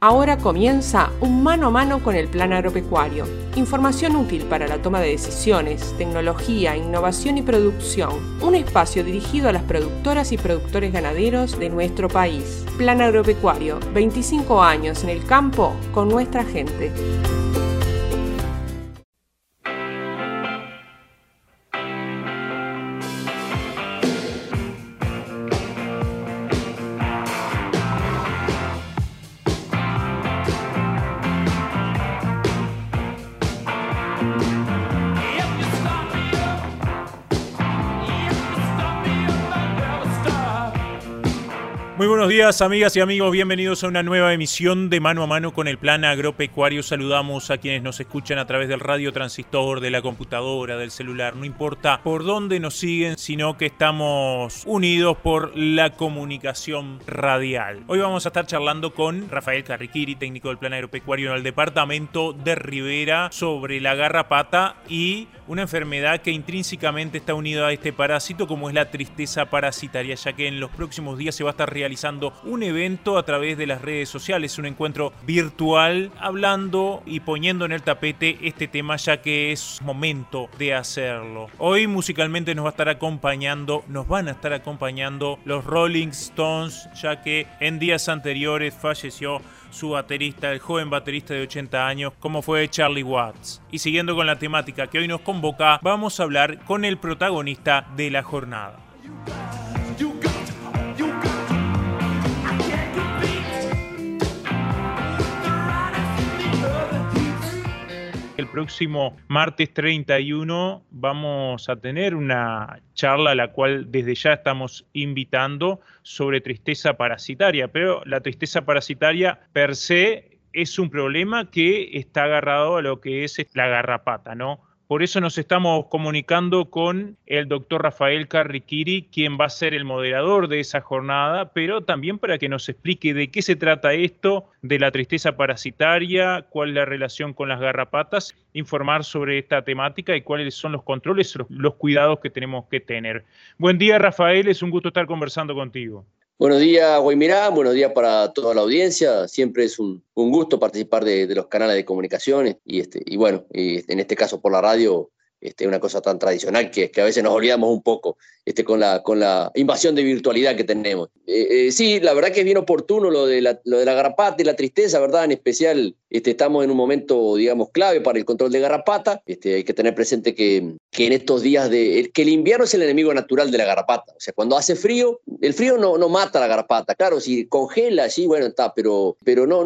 Ahora comienza un mano a mano con el Plan Agropecuario. Información útil para la toma de decisiones, tecnología, innovación y producción. Un espacio dirigido a las productoras y productores ganaderos de nuestro país. Plan Agropecuario, 25 años en el campo con nuestra gente. Muy buenos días, amigas y amigos, bienvenidos a una nueva emisión de Mano a Mano con el Plan Agropecuario. Saludamos a quienes nos escuchan a través del radio transistor, de la computadora, del celular, no importa por dónde nos siguen, sino que estamos unidos por la comunicación radial. Hoy vamos a estar charlando con Rafael Carriquiri, técnico del Plan Agropecuario en el departamento de Rivera, sobre la garrapata y una enfermedad que intrínsecamente está unida a este parásito, como es la tristeza parasitaria, ya que en los próximos días se va a estar realizando un evento a través de las redes sociales, un encuentro virtual, hablando y poniendo en el tapete este tema, ya que es momento de hacerlo. Hoy musicalmente nos van a estar acompañando los Rolling Stones, ya que en días anteriores falleció su baterista, el joven baterista de 80 años, como fue Charlie Watts. Y siguiendo con la temática que hoy nos convoca, vamos a hablar con el protagonista de la jornada. El próximo martes 31 vamos a tener una charla a la cual desde ya estamos invitando sobre tristeza parasitaria, pero la tristeza parasitaria per se es un problema que está agarrado a lo que es la garrapata, ¿no? Por eso nos estamos comunicando con el doctor Rafael Carriquiri, quien va a ser el moderador de esa jornada, pero también para que nos explique de qué se trata esto, de la tristeza parasitaria, cuál es la relación con las garrapatas, informar sobre esta temática y cuáles son los controles, los cuidados que tenemos que tener. Buen día, Rafael, es un gusto estar conversando contigo. Buenos días, Guaymirán, buenos días para toda la audiencia. Siempre es un gusto participar de los canales de comunicaciones y bueno, en este caso por la radio, una cosa tan tradicional que a veces nos olvidamos un poco con la invasión de virtualidad que tenemos. Sí, la verdad que es bien oportuno lo de la garrapata y la tristeza, ¿verdad? En especial estamos en un momento, digamos, clave para el control de garrapata. Hay que tener presente que en estos días que el invierno es el enemigo natural de la garrapata. O sea, cuando hace frío, el frío no mata a la garrapata. Claro, si congela, sí, bueno, está, pero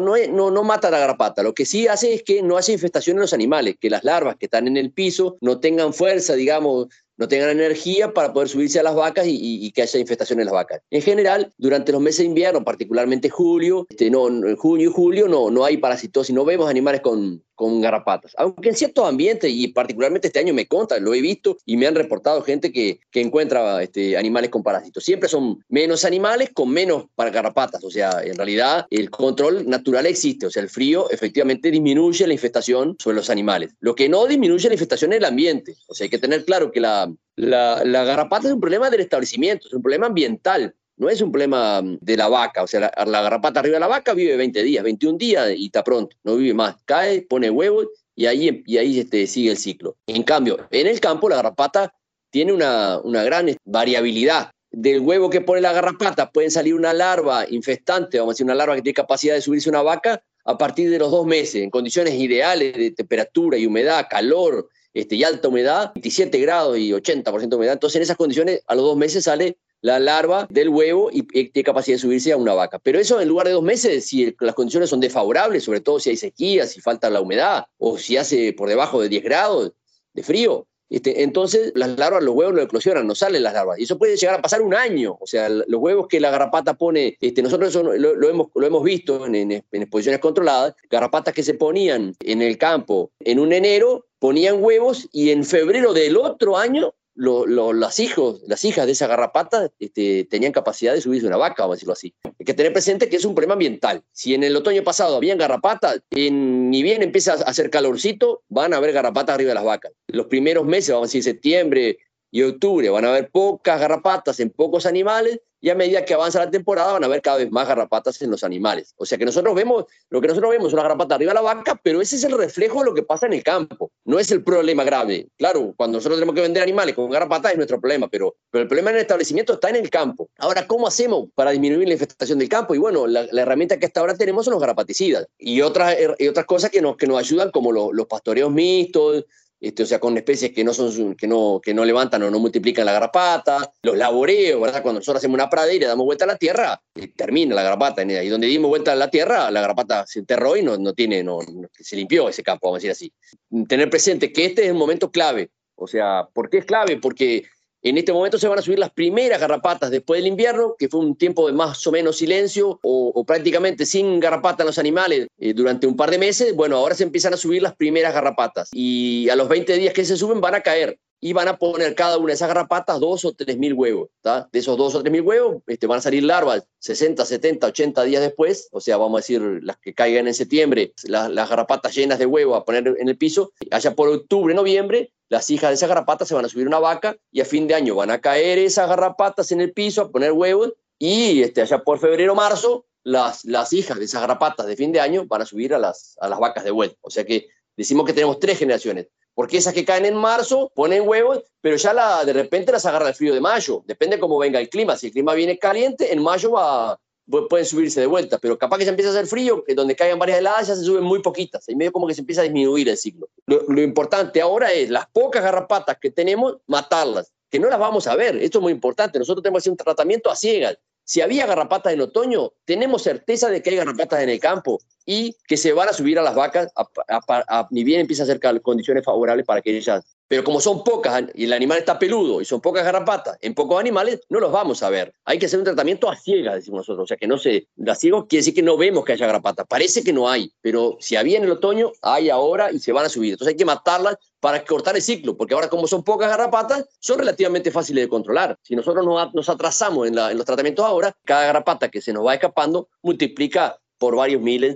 no mata a la garrapata. Lo que sí hace es que no hace infestación en los animales, que las larvas que están en el piso no tengan fuerza, digamos, no tengan energía para poder subirse a las vacas y que haya infestación en las vacas. En general, durante los meses de invierno, particularmente julio, en junio y julio, no hay parasitosis, no vemos animales con garrapatas. Aunque en ciertos ambientes, y particularmente este año me consta, lo he visto y me han reportado gente que encuentra animales con parásitos. Siempre son menos animales con menos garrapatas. O sea, en realidad el control natural existe. O sea, el frío efectivamente disminuye la infestación sobre los animales. Lo que no disminuye la infestación es el ambiente. O sea, hay que tener claro que la garrapata es un problema del establecimiento, es un problema ambiental. No es un problema de la vaca, o sea, la garrapata arriba de la vaca vive 20 días, 21 días y está pronto, no vive más. Cae, pone huevos y ahí sigue el ciclo. En cambio, en el campo la garrapata tiene una gran variabilidad. Del huevo que pone la garrapata pueden salir una larva infestante, vamos a decir una larva que tiene capacidad de subirse a una vaca a partir de los 2 meses, en condiciones ideales de temperatura y humedad, calor y alta humedad, 27 grados y 80% de humedad. Entonces en esas condiciones a los 2 meses sale la larva del huevo y tiene capacidad de subirse a una vaca. Pero eso en lugar de 2 meses, si las condiciones son desfavorables, sobre todo si hay sequía, si falta la humedad o si hace por debajo de 10 grados de frío, entonces las larvas, los huevos no eclosionan, no salen las larvas. Y eso puede llegar a pasar 1 año. O sea, los huevos que la garrapata pone, nosotros eso lo hemos visto en exposiciones controladas, garrapatas que se ponían en el campo en un enero, ponían huevos y en febrero del otro año las hijas de esa garrapata tenían capacidad de subirse una vaca, vamos a decirlo así. Hay que tener presente que es un problema ambiental. Si en el otoño pasado habían garrapatas, ni bien empieza a hacer calorcito, van a haber garrapatas arriba de las vacas. Los primeros meses, vamos a decir septiembre, y octubre van a haber pocas garrapatas en pocos animales, y a medida que avanza la temporada van a haber cada vez más garrapatas en los animales. O sea que lo que nosotros vemos es una garrapata arriba de la vaca, pero ese es el reflejo de lo que pasa en el campo, no es el problema grave. Claro, cuando nosotros tenemos que vender animales con garrapatas es nuestro problema, pero el problema en el establecimiento está en el campo. Ahora, ¿cómo hacemos para disminuir la infestación del campo? Y bueno, la herramienta que hasta ahora tenemos son los garrapaticidas y otras cosas que nos ayudan, como los pastoreos mixtos, o sea, con especies que no levantan o no multiplican la garrapata, los laboreos, ¿verdad? Cuando nosotros hacemos una pradera y le damos vuelta a la tierra, termina la garrapata. Y donde dimos vuelta a la tierra, la garrapata se enterró y se limpió ese campo, vamos a decir así. Tener presente que este es un momento clave. O sea, ¿por qué es clave? Porque en este momento se van a subir las primeras garrapatas después del invierno, que fue un tiempo de más o menos silencio o prácticamente sin garrapata en los animales durante un par de meses. Bueno, ahora se empiezan a subir las primeras garrapatas y a los 20 días que se suben van a caer y van a poner cada una de esas garrapatas 2 o 3 mil huevos. ¿Tá? De esos 2 o 3 mil huevos van a salir larvas 60, 70, 80 días después, o sea, vamos a decir las que caigan en septiembre, las garrapatas llenas de huevos a poner en el piso, allá por octubre, noviembre, las hijas de esas garrapatas se van a subir a una vaca y a fin de año van a caer esas garrapatas en el piso a poner huevos y allá por febrero, marzo, las hijas de esas garrapatas de fin de año van a subir a las vacas de vuelta. O sea que decimos que tenemos 3 generaciones, porque esas que caen en marzo ponen huevos, pero ya de repente las agarra el frío de mayo, depende cómo venga el clima. Si el clima viene caliente, en mayo pueden subirse de vuelta, pero capaz que ya empieza a hacer frío, que donde caigan varias heladas ya se suben muy poquitas, y medio como que se empieza a disminuir el ciclo. Lo importante ahora es las pocas garrapatas que tenemos, matarlas, que no las vamos a ver. Esto es muy importante. Nosotros tenemos que hacer un tratamiento a ciegas. Si había garrapatas en otoño, tenemos certeza de que hay garrapatas en el campo y que se van a subir a las vacas ni bien empieza a hacer condiciones favorables para que ellas... Pero como son pocas y el animal está peludo y son pocas garrapatas en pocos animales, no los vamos a ver. Hay que hacer un tratamiento a ciegas, decimos nosotros. O sea, que no se... A ciegos quiere decir que no vemos que haya garrapatas. Parece que no hay, pero si había en el otoño, hay ahora y se van a subir. Entonces hay que matarlas para cortar el ciclo, porque ahora como son pocas garrapatas, son relativamente fáciles de controlar. Si nosotros nos atrasamos en los tratamientos ahora, cada garrapata que se nos va escapando multiplica por varios miles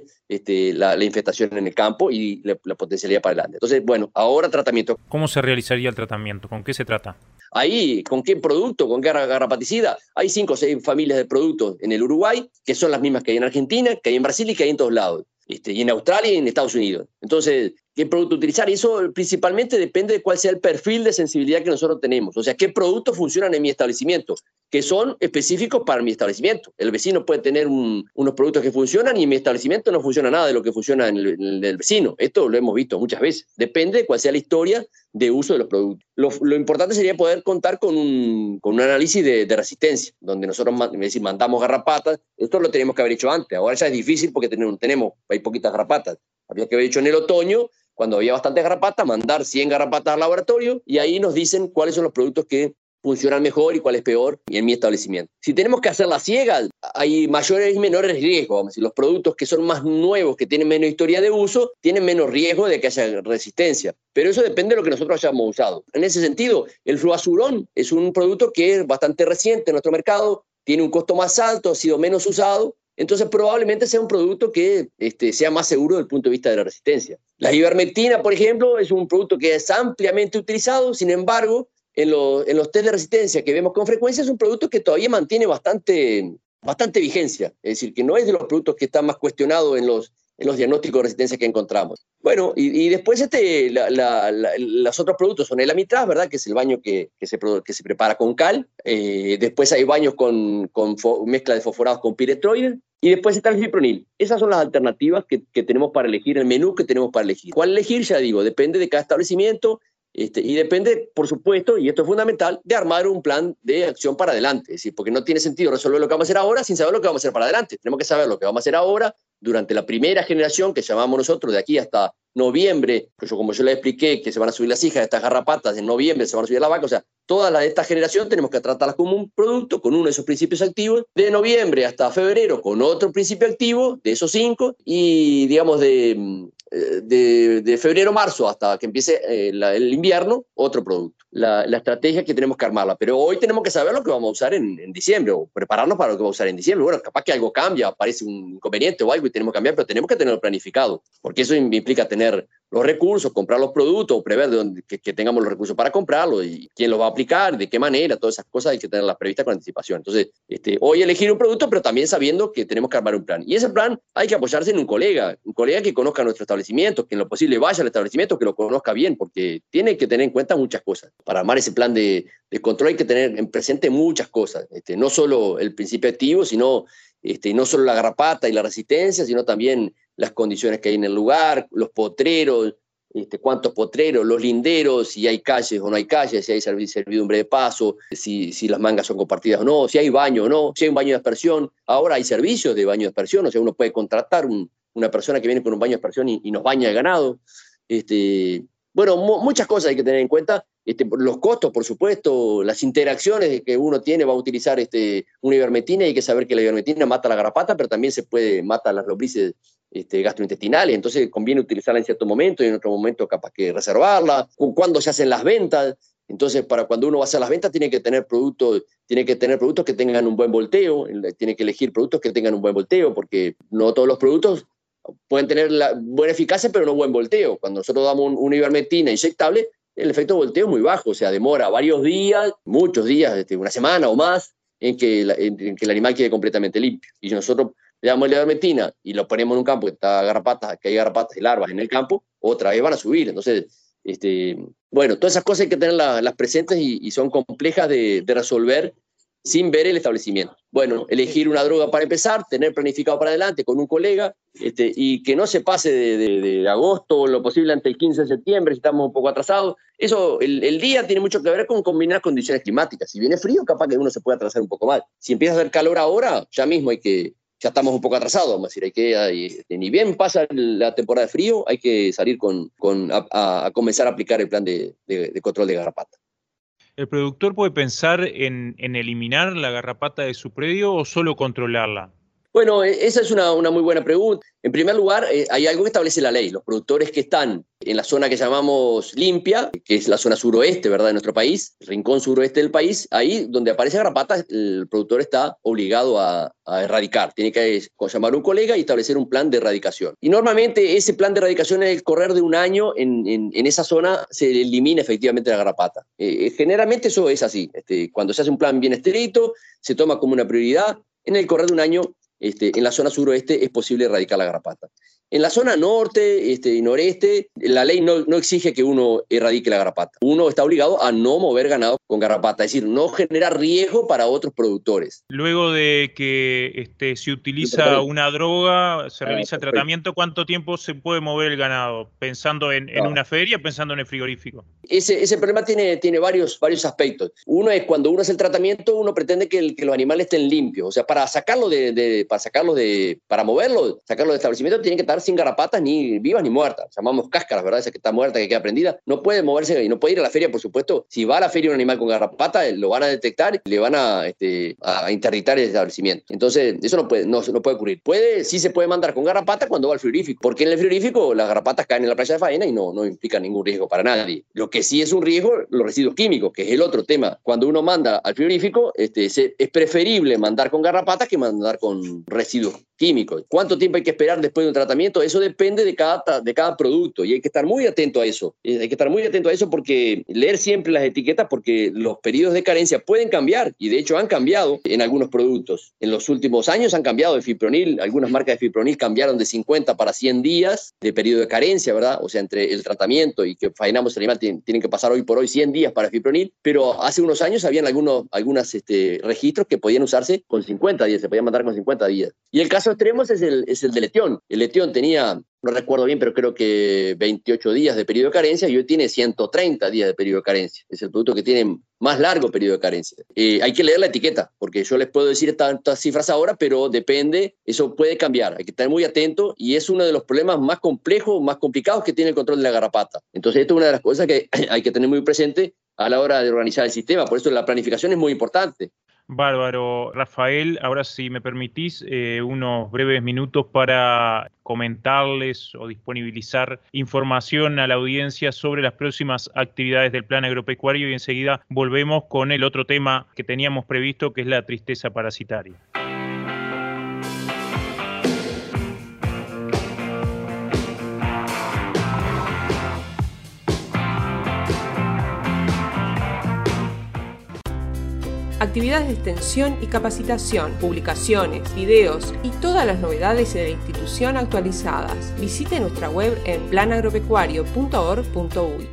la infestación en el campo y la potencialidad para adelante. Entonces, bueno, ahora tratamiento. ¿Cómo se realizaría el tratamiento? ¿Con qué se trata? Ahí, ¿con qué producto? ¿Con qué garrapaticida? Hay 5 o 6 familias de productos en el Uruguay, que son las mismas que hay en Argentina, que hay en Brasil y que hay en todos lados. Y en Australia y en Estados Unidos. Entonces, ¿qué producto utilizar? Y eso principalmente depende de cuál sea el perfil de sensibilidad que nosotros tenemos. O sea, ¿qué productos funcionan en mi establecimiento? Que son específicos para mi establecimiento. El vecino puede tener unos productos que funcionan y en mi establecimiento no funciona nada de lo que funciona en el vecino. Esto lo hemos visto muchas veces. Depende de cuál sea la historia de uso de los productos. Lo importante sería poder contar con un análisis de resistencia, donde nosotros mandamos garrapatas. Esto lo teníamos que haber hecho antes. Ahora ya es difícil porque hay poquitas garrapatas. Había que haber hecho en el otoño, cuando había bastantes garrapatas, mandar 100 garrapatas al laboratorio y ahí nos dicen cuáles son los productos que funcionan mejor y cuál es peor en mi establecimiento. Si tenemos que hacerla ciega, hay mayores y menores riesgos. Vamos a decir, los productos que son más nuevos, que tienen menos historia de uso, tienen menos riesgo de que haya resistencia. Pero eso depende de lo que nosotros hayamos usado. En ese sentido, el fluazurón es un producto que es bastante reciente en nuestro mercado, tiene un costo más alto, ha sido menos usado, entonces probablemente sea un producto que sea más seguro desde el punto de vista de la resistencia. La ivermectina, por ejemplo, es un producto que es ampliamente utilizado, sin embargo, en los test de resistencia que vemos con frecuencia es un producto que todavía mantiene bastante vigencia, es decir, que no es de los productos que están más cuestionados en los diagnósticos de resistencia que encontramos. Bueno, y después los otros productos son el amitraz, ¿verdad? Que es el baño que se prepara con cal. Después hay baños con mezcla de fosforados con piretroides. Y después está el fipronil. Esas son las alternativas que tenemos para elegir, el menú que tenemos para elegir. ¿Cuál elegir? Ya digo, depende de cada establecimiento. Y depende, por supuesto, y esto es fundamental, de armar un plan de acción para adelante. Es decir, porque no tiene sentido resolver lo que vamos a hacer ahora sin saber lo que vamos a hacer para adelante. Tenemos que saber lo que vamos a hacer ahora durante la primera generación que llamamos nosotros, de aquí hasta noviembre, como yo les expliqué, que se van a subir las hijas de estas garrapatas, en noviembre se van a subir las vacas, o sea, todas las de esta generación tenemos que tratarlas como un producto con uno de esos principios activos, de noviembre hasta febrero con otro principio activo, de esos 5, y digamos de febrero a marzo hasta que empiece el invierno, otro producto. La estrategia que tenemos que armarla, pero hoy tenemos que saber lo que vamos a usar en diciembre, o prepararnos para lo que vamos a usar en diciembre. Bueno, capaz que algo cambia, aparece un inconveniente o algo y tenemos que cambiar, pero tenemos que tenerlo planificado, porque eso implica tener los recursos, comprar los productos, prever de dónde, que tengamos los recursos para comprarlos y quién los va a aplicar, de qué manera, todas esas cosas hay que tenerlas previstas con anticipación. Entonces, hoy elegir un producto, pero también sabiendo que tenemos que armar un plan. Y ese plan hay que apoyarse en un colega que conozca nuestro establecimiento, que en lo posible vaya al establecimiento, que lo conozca bien, porque tiene que tener en cuenta muchas cosas. Para armar ese plan de control hay que tener en presente muchas cosas, no solo el principio activo, sino no solo la garrapata y la resistencia, sino también las condiciones que hay en el lugar, los potreros, cuántos potreros, los linderos, si hay calles o no hay calles, si hay servidumbre de paso, si las mangas son compartidas o no, si hay baño o no, si hay un baño de aspersión. Ahora hay servicios de baño de aspersión, o sea, uno puede contratar una persona que viene con un baño de aspersión y nos baña el ganado. Bueno, muchas cosas hay que tener en cuenta. Los costos, por supuesto, las interacciones que uno tiene, va a utilizar una ivermectina, y hay que saber que la ivermectina mata la garrapata, pero también mata las lombrices gastrointestinales, entonces conviene utilizarla en cierto momento y en otro momento capaz que reservarla. Cuando se hacen las ventas, entonces para cuando uno va a hacer las ventas tiene que tener productos que tengan un buen volteo, tiene que elegir productos que tengan un buen volteo, porque no todos los productos pueden tener buena eficacia, pero no buen volteo. Cuando nosotros damos una ivermectina inyectable, el efecto de volteo es muy bajo, o sea, demora varios días, muchos días, una semana o más, en que el animal quede completamente limpio. Y si nosotros le damos la ivermectina y lo ponemos en un campo que hay garrapatas y larvas en el campo, otra vez van a subir. Entonces, bueno, todas esas cosas hay que tenerlas presentes y son complejas de resolver sin ver el establecimiento. Bueno, elegir una droga para empezar, tener planificado para adelante con un colega, y que no se pase de agosto o lo posible ante el 15 de septiembre, si estamos un poco atrasados. Eso, el día tiene mucho que ver con combinar condiciones climáticas. Si viene frío, capaz que uno se puede atrasar un poco más. Si empieza a hacer calor ahora, ya mismo ya estamos un poco atrasados, vamos a decir, ni bien pasa la temporada de frío, hay que salir a comenzar a aplicar el plan de control de garrapata. ¿El productor puede pensar en eliminar la garrapata de su predio o solo controlarla? Bueno, esa es una muy buena pregunta. En primer lugar, hay algo que establece la ley. Los productores que están en la zona que llamamos limpia, que es la zona suroeste, ¿verdad?, de nuestro país, el rincón suroeste del país, ahí donde aparece garrapata, el productor está obligado a erradicar. Tiene que llamar a un colega y establecer un plan de erradicación. Y normalmente ese plan de erradicación, en el correr de un año, en esa zona se elimina efectivamente la garrapata. Generalmente eso es así. Cuando se hace un plan bien estricto, se toma como una prioridad. En el correr de un año, en la zona suroeste es posible erradicar la garrapata. En la zona norte y noreste, la ley no exige que uno erradique la garrapata. Uno está obligado a no mover ganado con garrapata, es decir, no generar riesgo para otros productores. Luego de que se utiliza una droga, se realiza el tratamiento, ¿cuánto tiempo se puede mover el ganado? Pensando en una feria, pensando en el frigorífico. Ese problema tiene varios aspectos. Uno es cuando uno hace el tratamiento, uno pretende que los animales estén limpios. O sea, para moverlo, sacarlo del establecimiento, tiene que estar sin garrapatas, ni vivas ni muertas. Llamamos cáscaras, ¿verdad? Esa que está muerta, que queda prendida. No puede moverse y no puede ir a la feria, por supuesto. Si va a la feria un animal con garrapata, lo van a detectar y le van a interditar el establecimiento. Entonces, eso no puede ocurrir. Sí se puede mandar con garrapata cuando va al frigorífico, porque en el frigorífico las garrapatas caen en la playa de faena y no implican ningún riesgo para nadie. Lo que sí es un riesgo, los residuos químicos, que es el otro tema. Cuando uno manda al frigorífico, es preferible mandar con garrapatas que mandar con residuos químicos. ¿Cuánto tiempo hay que esperar después de un tratamiento? Eso depende de cada producto y hay que estar muy atento a eso. Hay que estar muy atento a eso, porque leer siempre las etiquetas, porque los periodos de carencia pueden cambiar, y de hecho han cambiado en algunos productos. En los últimos años han cambiado de fipronil. Algunas marcas de fipronil cambiaron de 50 para 100 días de periodo de carencia, ¿verdad? O sea, entre el tratamiento y que faenamos el animal tienen que pasar hoy por hoy 100 días para fipronil, pero hace unos años habían algunos registros que podían usarse con 50 días, se podían mandar con 50 días. Y el caso extremo es el de Letión. El Letión tenía, no recuerdo bien, pero creo que 28 días de periodo de carencia, y hoy tiene 130 días de periodo de carencia. Es el producto que tiene más largo periodo de carencia. Hay que leer la etiqueta, porque yo les puedo decir tantas cifras ahora, pero depende, eso puede cambiar. Hay que estar muy atento, y es uno de los problemas más complejos, más complicados que tiene el control de la garrapata. Entonces, esto es una de las cosas que hay que tener muy presente a la hora de organizar el sistema. Por eso la planificación es muy importante. Bárbaro. Rafael, ahora si me permitís unos breves minutos para comentarles o disponibilizar información a la audiencia sobre las próximas actividades del Plan Agropecuario, y enseguida volvemos con el otro tema que teníamos previsto, que es la tristeza parasitaria. actividades de extensión y capacitación, publicaciones, videos y todas las novedades de la institución actualizadas. Visite nuestra web en planagropecuario.org.uy.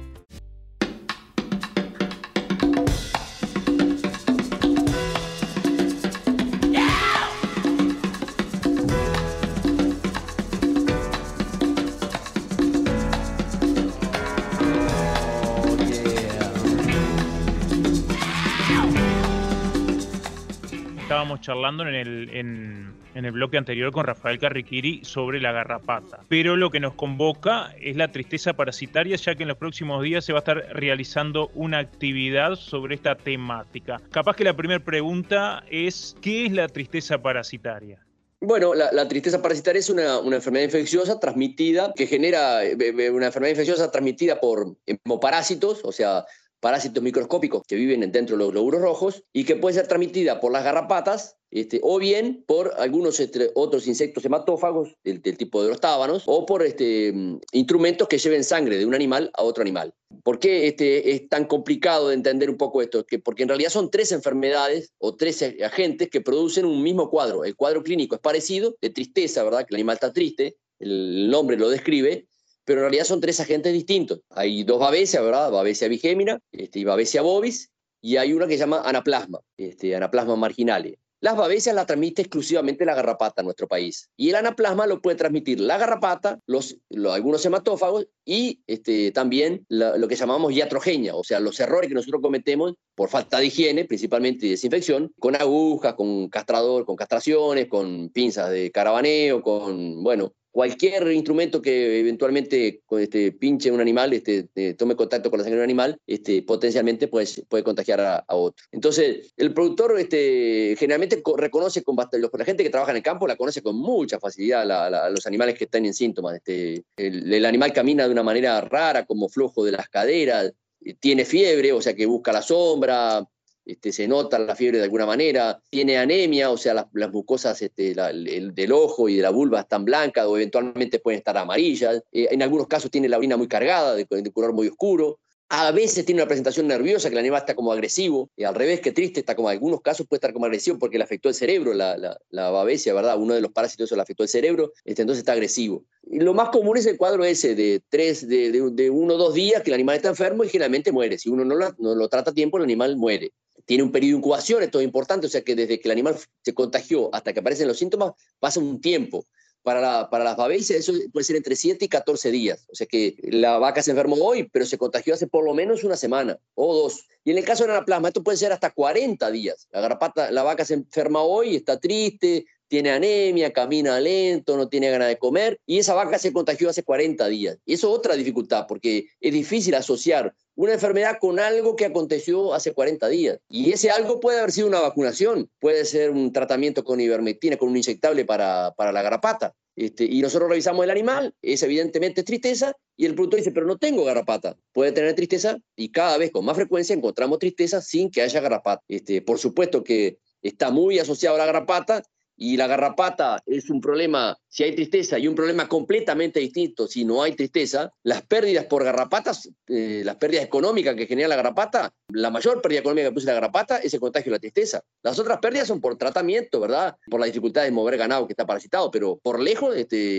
Estábamos charlando en el bloque anterior con Rafael Carriquiri sobre la garrapata. Pero lo que nos convoca es la tristeza parasitaria, ya que en los próximos días se va a estar realizando una actividad sobre esta temática. Capaz que la primera pregunta es, ¿qué es la tristeza parasitaria? Bueno, la tristeza parasitaria es una enfermedad infecciosa transmitida, que genera una enfermedad infecciosa transmitida por hemoparásitos, o sea, parásitos microscópicos que viven dentro de los glóbulos rojos y que puede ser transmitida por las garrapatas o bien por algunos otros insectos hematófagos del tipo de los tábanos o por instrumentos que lleven sangre de un animal a otro animal. ¿Por qué es tan complicado de entender un poco esto? Porque en realidad son 3 enfermedades o 3 agentes que producen un mismo cuadro. El cuadro clínico es parecido, de tristeza, ¿verdad? Que el animal está triste, el nombre lo describe, pero en realidad son 3 agentes distintos. Hay 2 babesias, ¿verdad? Babesia bigémina y Babesia bovis, y hay una que se llama anaplasma, anaplasma marginale. Las babesias las transmite exclusivamente la garrapata en nuestro país. Y el anaplasma lo puede transmitir la garrapata, algunos hematófagos y también lo que llamamos iatrogenia, o sea, los errores que nosotros cometemos por falta de higiene, principalmente de desinfección, con agujas, con castrador, con castraciones, con pinzas de carabaneo, con, bueno, cualquier instrumento que eventualmente pinche un animal, tome contacto con la sangre de un animal, potencialmente puede contagiar a otro. Entonces, el productor generalmente reconoce la gente que trabaja en el campo la conoce con mucha facilidad los animales que están en síntomas. El animal camina de una manera rara, como flojo de las caderas, tiene fiebre, o sea que busca la sombra, se nota la fiebre de alguna manera, tiene anemia, o sea, las mucosas del ojo y de la vulva están blancas o eventualmente pueden estar amarillas, en algunos casos tiene la orina muy cargada, de color muy oscuro, a veces tiene una presentación nerviosa, que el animal está como agresivo, y al revés que triste, está como en algunos casos puede estar como agresivo porque le afectó el cerebro, la babesia, ¿verdad? Uno de los parásitos eso le afectó el cerebro, entonces está agresivo. Y lo más común es el cuadro ese de 1 o 2 días que el animal está enfermo y generalmente muere. Si uno no lo trata a tiempo, el animal muere. Tiene un periodo de incubación, esto es importante, o sea que desde que el animal se contagió hasta que aparecen los síntomas pasa un tiempo. Para las babesias eso puede ser entre 7 y 14 días. O sea que la vaca se enfermó hoy, pero se contagió hace por lo menos 1 semana o 2. Y en el caso del anaplasma, esto puede ser hasta 40 días. La vaca se enferma hoy, está triste, tiene anemia, camina lento, no tiene ganas de comer, y esa vaca se contagió hace 40 días. Y eso es otra dificultad, porque es difícil asociar una enfermedad con algo que aconteció hace 40 días. Y ese algo puede haber sido una vacunación, puede ser un tratamiento con ivermectina, con un inyectable para la garrapata. Y nosotros revisamos el animal, es evidentemente tristeza, y el productor dice, pero no tengo garrapata. Puede tener tristeza, y cada vez con más frecuencia encontramos tristeza sin que haya garrapata. Por supuesto que está muy asociado a la garrapata, y la garrapata es un problema si hay tristeza y un problema completamente distinto si no hay tristeza. Las pérdidas por garrapatas, las pérdidas económicas que genera la garrapata, la mayor pérdida económica que produce la garrapata es el contagio de la tristeza. Las otras pérdidas son por tratamiento, ¿verdad? Por la dificultad de mover ganado que está parasitado, pero por lejos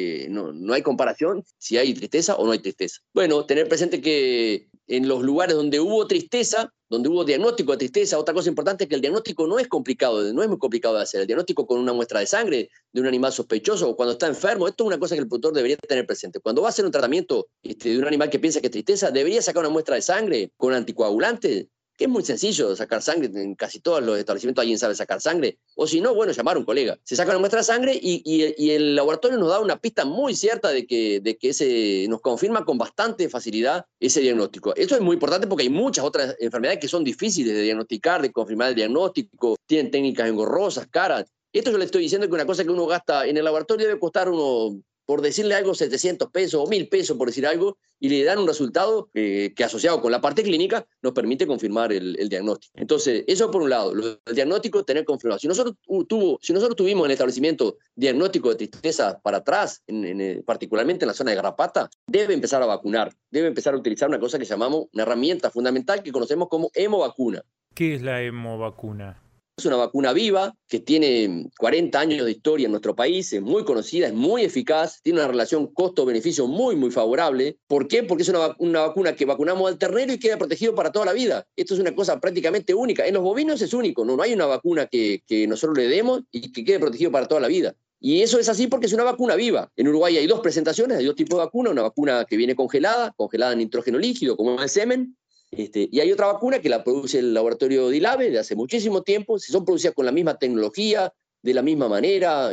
no hay comparación si hay tristeza o no hay tristeza. Bueno, tener presente que en los lugares donde hubo tristeza, donde hubo diagnóstico de tristeza, otra cosa importante es que el diagnóstico no es muy complicado de hacer. El diagnóstico con una muestra de sangre de un animal sospechoso o cuando está enfermo, esto es una cosa que el productor debería tener presente. Cuando va a hacer un tratamiento de un animal que piensa que es tristeza, debería sacar una muestra de sangre con anticoagulante, que es muy sencillo sacar sangre, en casi todos los establecimientos alguien sabe sacar sangre, o si no, bueno, llamar a un colega. Se saca una muestra de sangre y el laboratorio nos da una pista muy cierta de que nos confirma con bastante facilidad ese diagnóstico. Esto es muy importante porque hay muchas otras enfermedades que son difíciles de diagnosticar, de confirmar el diagnóstico, tienen técnicas engorrosas, caras. Esto yo le estoy diciendo que una cosa que uno gasta en el laboratorio debe costar por decirle algo, 700 pesos o 1.000 pesos, por decir algo, y le dan un resultado que asociado con la parte clínica nos permite confirmar el diagnóstico. Entonces, eso por un lado, el diagnóstico, tener confirmado. Si nosotros tuvimos en el establecimiento diagnóstico de tristeza para atrás, particularmente en la zona de garrapata, debe empezar a vacunar, debe empezar a utilizar una cosa que llamamos una herramienta fundamental que conocemos como hemovacuna. ¿Qué es la hemovacuna? Es una vacuna viva que tiene 40 años de historia en nuestro país, es muy conocida, es muy eficaz, tiene una relación costo-beneficio muy, muy favorable. ¿Por qué? Porque es una vacuna que vacunamos al ternero y queda protegido para toda la vida. Esto es una cosa prácticamente única. En los bovinos es único, no hay una vacuna que nosotros le demos y que quede protegido para toda la vida. Y eso es así porque es una vacuna viva. En Uruguay hay dos presentaciones, hay dos tipos de vacuna, una vacuna que viene congelada en nitrógeno líquido, como el semen, y hay otra vacuna que la produce el laboratorio de ILAVE de hace muchísimo tiempo, son producidas con la misma tecnología, de la misma manera,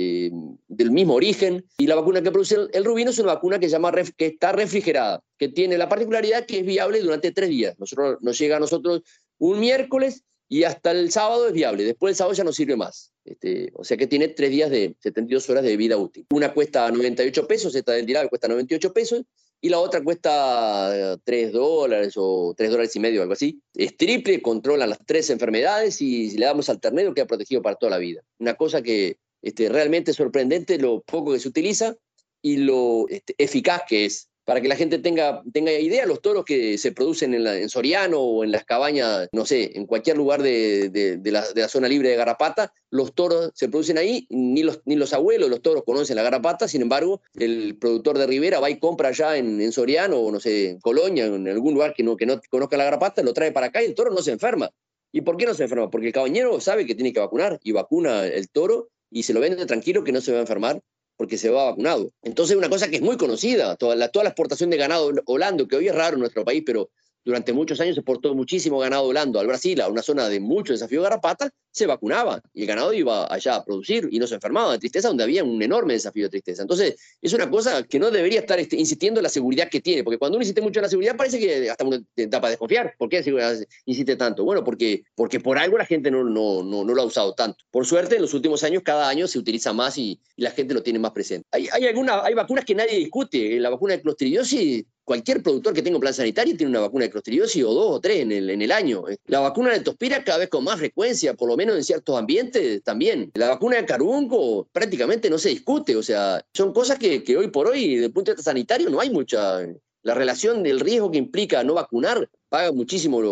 del mismo origen. Y la vacuna que produce el Rubino es una vacuna que está refrigerada, que tiene la particularidad que es viable durante 3 días. Nos llega a nosotros un miércoles y hasta el sábado es viable. Después del sábado ya no sirve más. O sea que tiene 3 días de 72 horas de vida útil. Una cuesta 98 pesos, esta del ILAVE cuesta 98 pesos, y la otra cuesta $3 o $3.50, algo así. Es triple, controla las 3 enfermedades y si le damos al ternero queda protegido para toda la vida. Una cosa que realmente es sorprendente lo poco que se utiliza y lo eficaz que es. Para que la gente tenga idea, los toros que se producen en Soriano o en las cabañas, no sé, en cualquier lugar de la zona libre de garrapata, los toros se producen ahí, ni los abuelos de los toros conocen la garrapata, sin embargo, el productor de Rivera va y compra allá en Soriano o no sé, en Colonia, en algún lugar que no conozca la garrapata, lo trae para acá y el toro no se enferma. ¿Y por qué no se enferma? Porque el cabañero sabe que tiene que vacunar y vacuna el toro y se lo vende tranquilo que no se va a enfermar porque se va vacunado. Entonces, una cosa que es muy conocida, toda la exportación de ganado holando, que hoy es raro en nuestro país, pero durante muchos años se exportó muchísimo ganado holando al Brasil, a una zona de mucho desafío de garrapata, se vacunaba y el ganado iba allá a producir y no se enfermaba de tristeza, donde había un enorme desafío de tristeza. Entonces, es una cosa que no debería estar insistiendo en la seguridad que tiene, porque cuando uno insiste mucho en la seguridad parece que hasta uno te da para desconfiar. ¿Por qué insiste tanto? Bueno, porque por algo la gente no lo ha usado tanto. Por suerte, en los últimos años, cada año se utiliza más y la gente lo tiene más presente. Hay vacunas que nadie discute. La vacuna de clostridiosis, cualquier productor que tenga un plan sanitario tiene una vacuna de clostridiosis o 2 o 3 en el año. La vacuna de tospira cada vez con más frecuencia, por lo menos en ciertos ambientes también. La vacuna de carunco prácticamente no se discute, o sea, son cosas que hoy por hoy, desde el punto de vista sanitario, no hay mucha. La relación del riesgo que implica no vacunar paga muchísimo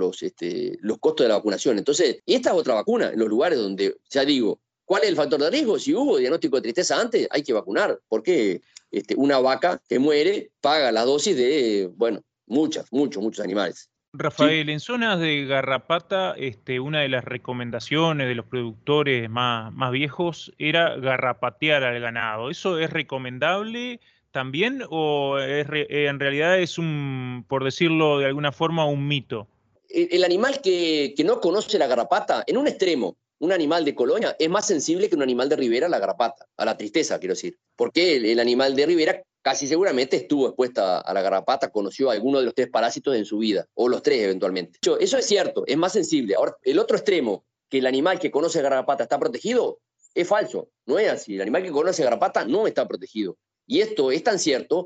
los costos de la vacunación. Entonces, esta es otra vacuna en los lugares donde, ya digo, ¿cuál es el factor de riesgo? Si hubo diagnóstico de tristeza antes, hay que vacunar. ¿Por qué? Una vaca que muere paga la dosis de, bueno, muchos animales. Rafael, ¿Sí? en zonas de garrapata, una de las recomendaciones de los productores más viejos era garrapatear al ganado. ¿Eso es recomendable también o en realidad es por decirlo de alguna forma, un mito? El animal que no conoce la garrapata, en un extremo, un animal de colonia, es más sensible que un animal de ribera a la garrapata, a la tristeza, quiero decir. Porque el animal de ribera casi seguramente estuvo expuesta a la garrapata, conoció a alguno de los 3 parásitos en su vida, o los 3 eventualmente. Eso es cierto, es más sensible. Ahora, el otro extremo, que el animal que conoce garrapata está protegido, es falso. No es así. El animal que conoce garrapata no está protegido. Y esto es tan cierto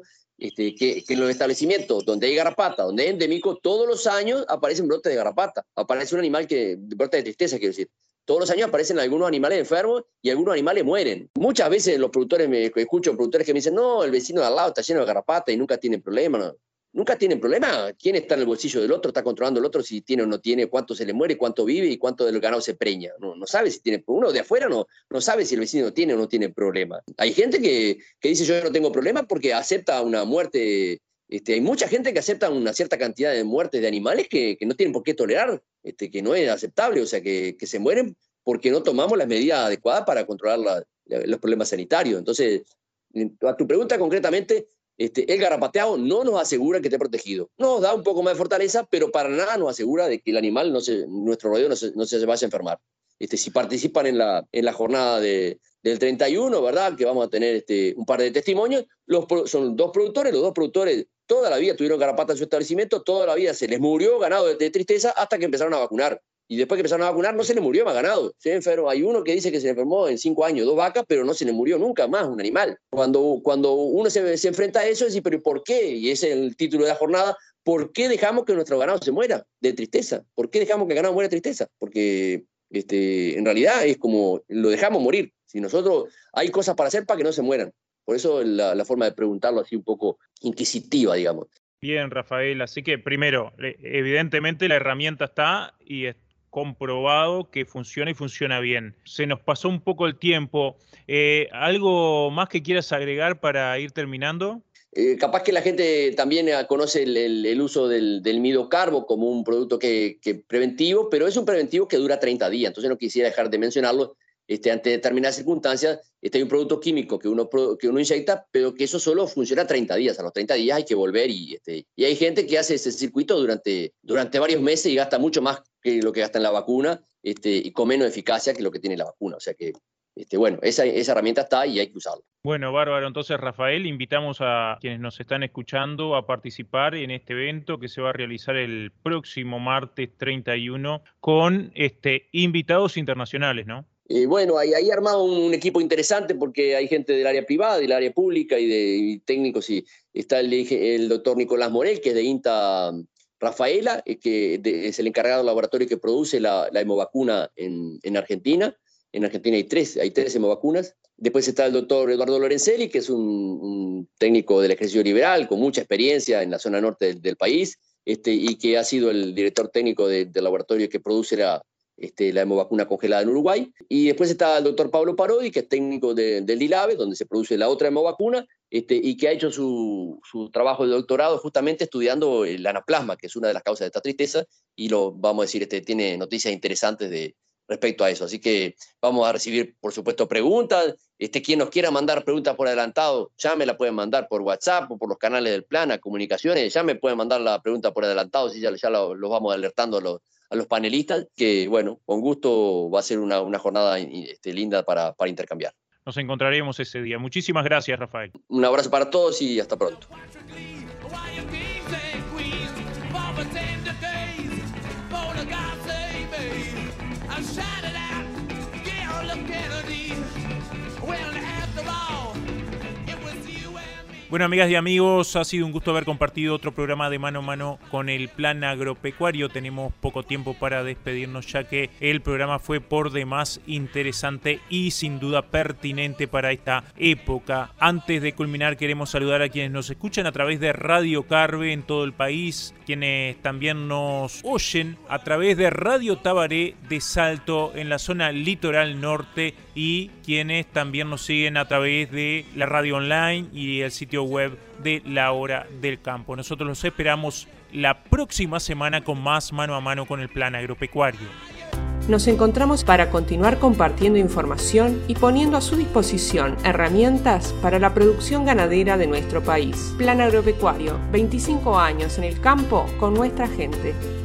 que en los establecimientos donde hay garrapata, donde es endémico, todos los años aparecen brotes de garrapata. Aparece un animal brota de tristeza, quiero decir. Todos los años aparecen algunos animales enfermos y algunos animales mueren. Muchas veces los productores, escucho productores que me dicen, no, el vecino de al lado está lleno de garrapata y nunca tienen problema. No. Nunca tienen problema. ¿Quién está en el bolsillo del otro? Está controlando el otro si tiene o no tiene, cuánto se le muere, cuánto vive y cuánto del ganado se preña. No sabe si tiene. Uno de afuera no sabe si el vecino tiene o no tiene problema. Hay gente que dice yo no tengo problema porque acepta una muerte. Hay mucha gente que acepta una cierta cantidad de muertes de animales que no tienen por qué tolerar, que no es aceptable, o sea, que se mueren porque no tomamos las medidas adecuadas para controlar los problemas sanitarios. Entonces, a tu pregunta concretamente, el garrapateado no nos asegura que esté protegido. Nos da un poco más de fortaleza, pero para nada nos asegura de que el animal, nuestro rodeo, no se vaya a enfermar. Si participan en la jornada del 31, ¿verdad? Que vamos a tener un par de testimonios. Son 2 productores, los 2 productores toda la vida tuvieron garrapata en su establecimiento, toda la vida se les murió ganado de tristeza hasta que empezaron a vacunar. Y después que empezaron a vacunar no se le murió más ganado. Se enfermó. Hay uno que dice que se enfermó en 5 años, 2 vacas, pero no se le murió nunca más un animal. Cuando uno se enfrenta a eso, es decir, pero ¿por qué? Y ese es el título de la jornada. ¿Por qué dejamos que nuestro ganado se muera de tristeza? ¿Por qué dejamos que el ganado muera de tristeza? Porque en realidad es como lo dejamos morir. Si nosotros hay cosas para hacer para que no se mueran. Por eso la forma de preguntarlo así un poco inquisitiva, digamos. Bien, Rafael, así que primero, evidentemente la herramienta está y comprobado que funciona y funciona bien. Se nos pasó un poco el tiempo. ¿Algo más que quieras agregar para ir terminando? Capaz que la gente también conoce el uso del midocarbo como un producto que preventivo, pero es un preventivo que dura 30 días, entonces no quisiera dejar de mencionarlo. Ante determinadas circunstancias, hay un producto químico que uno inyecta, pero que eso solo funciona 30 días. A los 30 días hay que volver y hay gente que hace ese circuito durante varios meses y gasta mucho más que lo que gasta en la vacuna y con menos eficacia que lo que tiene la vacuna. O sea que, bueno, esa herramienta está y hay que usarla. Bueno, bárbaro. Entonces, Rafael, invitamos a quienes nos están escuchando a participar en este evento que se va a realizar el próximo martes 31 con invitados internacionales, ¿no? Bueno, ahí armado un equipo interesante porque hay gente del área privada, del área pública y técnicos. Y está el doctor Nicolás Morel, que es de INTA Rafaela, que es el encargado del laboratorio que produce la hemovacuna en Argentina. En Argentina hay tres hemovacunas. Después está el doctor Eduardo Lorenzelli, que es un técnico del Ejército Liberal con mucha experiencia en la zona norte del país y que ha sido el director técnico del laboratorio que produce la hemovacuna congelada en Uruguay. Y después está el doctor Pablo Parodi, que es técnico del DILABE, donde se produce la otra hemovacuna, y que ha hecho su trabajo de doctorado justamente estudiando el anaplasma, que es una de las causas de esta tristeza, y vamos a decir, tiene noticias interesantes respecto a eso. Así que vamos a recibir, por supuesto, preguntas. Quien nos quiera mandar preguntas por adelantado, ya me la pueden mandar por WhatsApp o por los canales del plan, a comunicaciones, ya me pueden mandar la pregunta por adelantado, si ya los vamos alertando a los panelistas, que bueno, con gusto va a ser una jornada linda para intercambiar. Nos encontraremos ese día. Muchísimas gracias, Rafael. Un abrazo para todos y hasta pronto. Bueno, amigas y amigos, ha sido un gusto haber compartido otro programa de Mano a Mano con el Plan Agropecuario. Tenemos poco tiempo para despedirnos, ya que el programa fue por demás interesante y sin duda pertinente para esta época. Antes de culminar, queremos saludar a quienes nos escuchan a través de Radio Carve en todo el país, quienes también nos oyen a través de Radio Tabaré de Salto en la zona litoral norte y quienes también nos siguen a través de la radio online y el sitio web de La Hora del Campo. Nosotros los esperamos la próxima semana con más Mano a Mano con el Plan Agropecuario. Nos encontramos para continuar compartiendo información y poniendo a su disposición herramientas para la producción ganadera de nuestro país. Plan Agropecuario, 25 años en el campo con nuestra gente.